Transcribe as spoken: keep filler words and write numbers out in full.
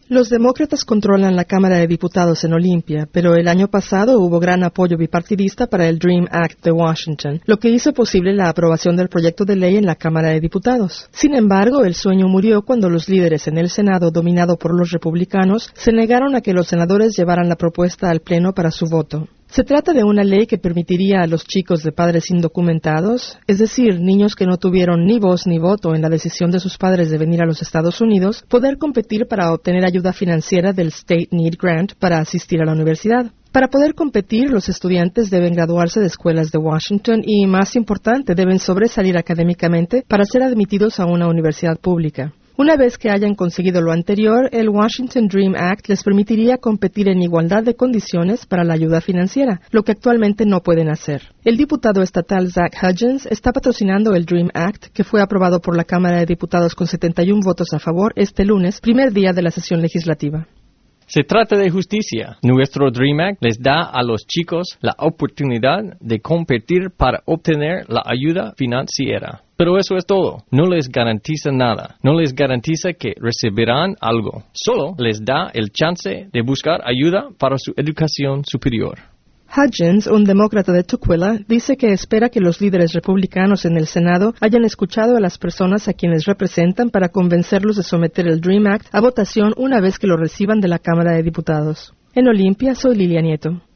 Los demócratas controlan la Cámara de Diputados en Olympia, pero el año pasado hubo gran apoyo bipartidista para el DREAM Act de Washington, lo que hizo posible la aprobación del proyecto de ley en la Cámara de Diputados. Sin embargo, el sueño murió cuando los líderes en el Senado, dominado por los republicanos, se negaron a que los senadores llevaran la propuesta al Pleno para su voto. Se trata de una ley que permitiría a los chicos de padres indocumentados, es decir, niños que no tuvieron ni voz ni voto en la decisión de sus padres de venir a los Estados Unidos, poder competir para obtener ayuda financiera del State Need Grant para asistir a la universidad. Para poder competir, los estudiantes deben graduarse de escuelas de Washington y, más importante, deben sobresalir académicamente para ser admitidos a una universidad pública. Una vez que hayan conseguido lo anterior, el Washington DREAM Act les permitiría competir en igualdad de condiciones para la ayuda financiera, lo que actualmente no pueden hacer. El diputado estatal Zach Hudgens está patrocinando el DREAM Act, que fue aprobado por la Cámara de Diputados con setenta y uno votos a favor este lunes, primer día de la sesión legislativa. Se trata de justicia. Nuestro DREAM Act les da a los chicos la oportunidad de competir para obtener la ayuda financiera. Pero eso es todo. No les garantiza nada. No les garantiza que recibirán algo. Solo les da el chance de buscar ayuda para su educación superior. Hudgens, un demócrata de Tukwila, dice que espera que los líderes republicanos en el Senado hayan escuchado a las personas a quienes representan para convencerlos de someter el DREAM Act a votación una vez que lo reciban de la Cámara de Diputados. En Olympia, soy Lilia Nieto.